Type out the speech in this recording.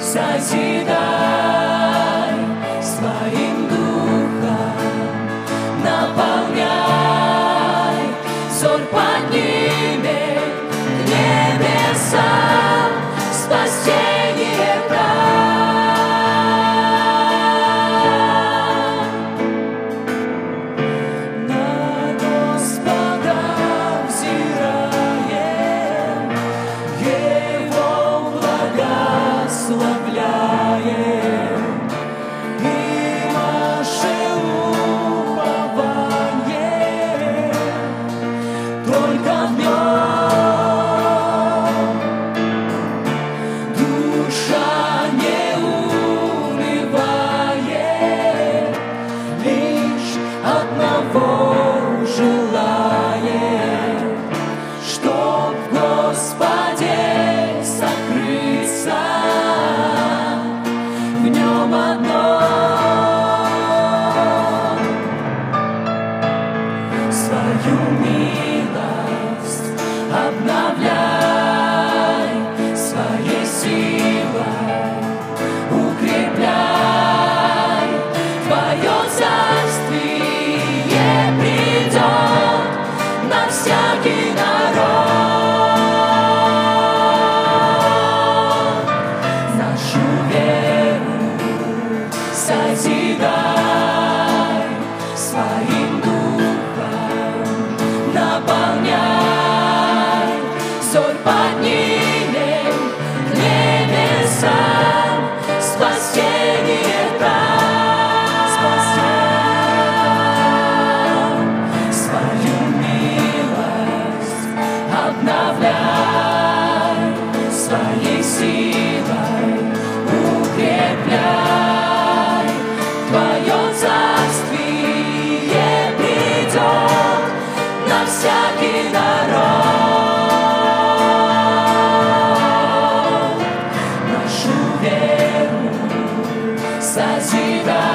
Созидай своим духом, наполняй, взор поднимет к небесам, спасение там. На Господа взираем, Его благословляем, и наше упование только в Нем. Душа не унывает, лишь одного желает, чтоб в Господе сокрыться, в Нем одном. Свою милость обновляй, своей силой укрепляй. Твое царствие придет на всякий народ. Нашу веру созидай своим духом, наполняй, взор поднимем к небесам, спасение там. Свою милость обновляй, своей силой укрепляй. Твое царствие придет на всякий народ. Нашу веру созидай